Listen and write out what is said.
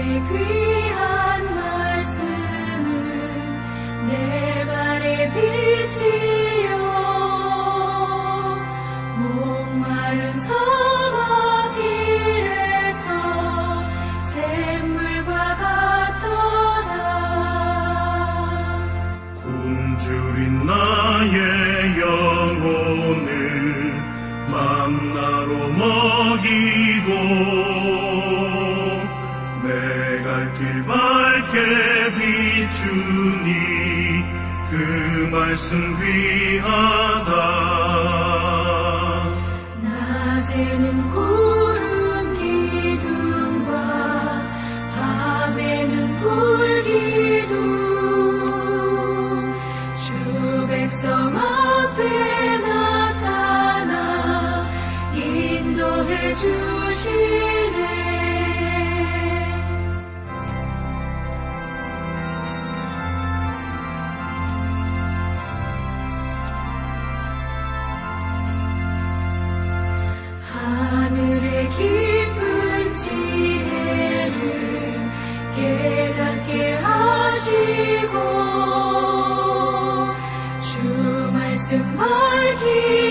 귀한 말씀은 내 발의 빛이요 목마른 사막 길에서 샘물과 같도다. 굶주린 나의 영혼을 만나로 먹이고 내 갈 길 밝게 비추니 그 말씀 귀하다. 낮에는 구름 기둥과 밤에는 불기둥 주 백성 앞에 나타나 인도해 주시네. 하늘의 깊은 지혜를 깨닫게 하시고 주 말씀 밝히